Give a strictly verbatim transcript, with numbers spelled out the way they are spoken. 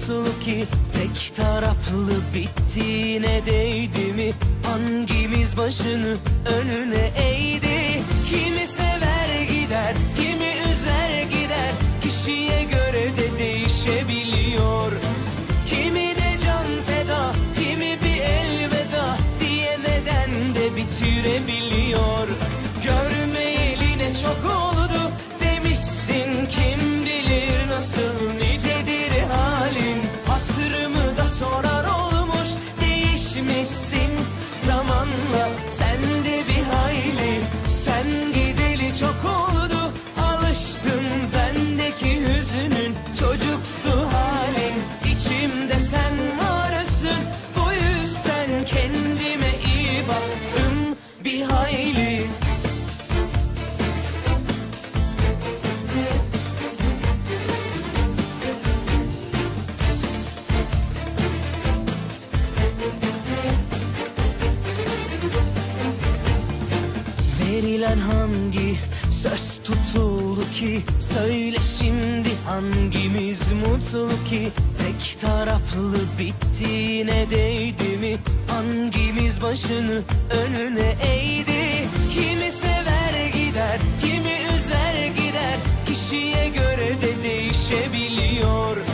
mutlu ki tek taraflı bittiğine değdi mi? Hangimiz başını önüne eğdi? Kimi sever gider, kimi üzer gider, kişiye göre de değişebiliyor. Kimi de can feda, kimi bir elveda diyemeden de bitirebiliyor. Görmeyeli ne çok oldu demişsin, kim bilir nasıl nicedir halin. Hatırımı da sorar olmuş, değişmişsin zamanla sen de bir hayli. Sen gideli çok oldu, alıştım bendeki hüzünün çocuksu halin. İçimde sen varsın, bu yüzden kendime iyi baktım bir hayli. Verilen hangi söz tutuldu ki? Söyle şimdi hangimiz mutlu ki tek taraflı bittiğine değdi mi? Hangimiz başını önüne eğdi? Kimi sever gider, kimi üzer gider, kişiye göre de değişebiliyor.